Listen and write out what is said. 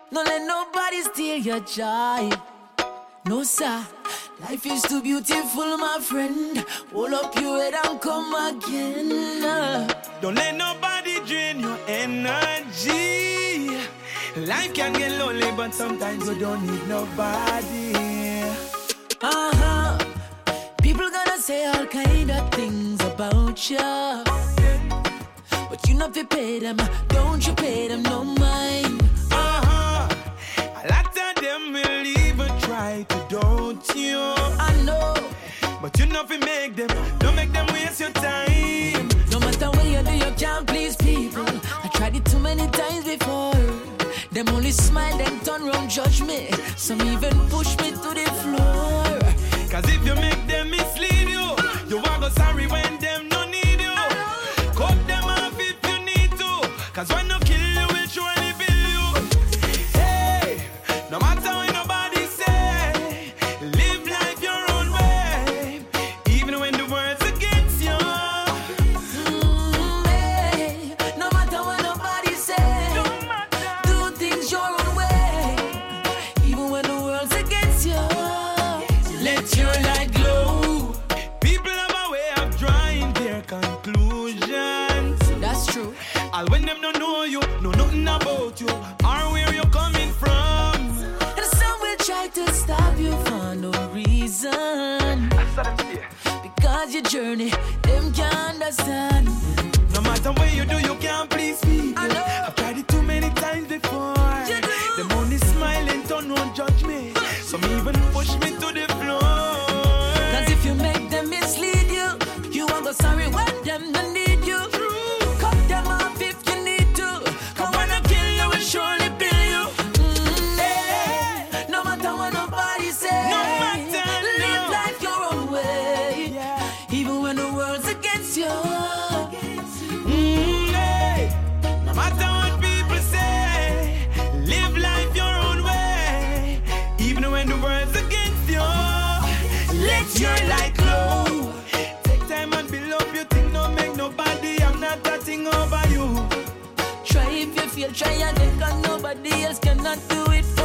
Don't let nobody steal your joy. No sir, life is too beautiful, my friend. Hold up your head and come again. Don't let nobody drain your energy. Life can get lonely, but sometimes you don't need nobody. People gonna say all kind of things about you, but you not fi pay them. Don't you pay them no mind. A lot of them will even try to doubt you. I know, but you not fi make them. Don't make them waste your time. no matter what you do, you can't please people. I tried it too many times before. Them only smile, then turn round, judge me. Some even push me to the floor. Cause if you make them mislead you, you won't go sorry when them no need you. Cut them off if you need to. Cause when you kill you, will surely bill you. Hey, no matter what nobody say, live life your own way. Even when the world's against you. Hey, no matter what nobody say, do things your own way. Even when the world's against you. Let your light glow. People have a way of drawing their conclusions. That's true. All when them don't know you, know nothing about you, or where you're coming from. And some will try to stop you for no reason. Because your journey, them can't understand. No matter what you do, you can't please people. I know. I've tried it too many times before. You do. Them only smile and don't want judge me. Some even push me to the floor. Cause if you make them mislead you, you won't go sorry when them don't need you. Cut them off if you need to. Cause when I kill you, will surely bill you. Hey, no matter what nobody say, No matter, live no. life your own way. Yeah. Even when the world's against you. Hey. No matter what people say, live life your own way. Even when the world's against you, let your light glow. Take time and build up your thing. Don't make nobody have not that thing over you. Try if you feel, try again, cause nobody else cannot do it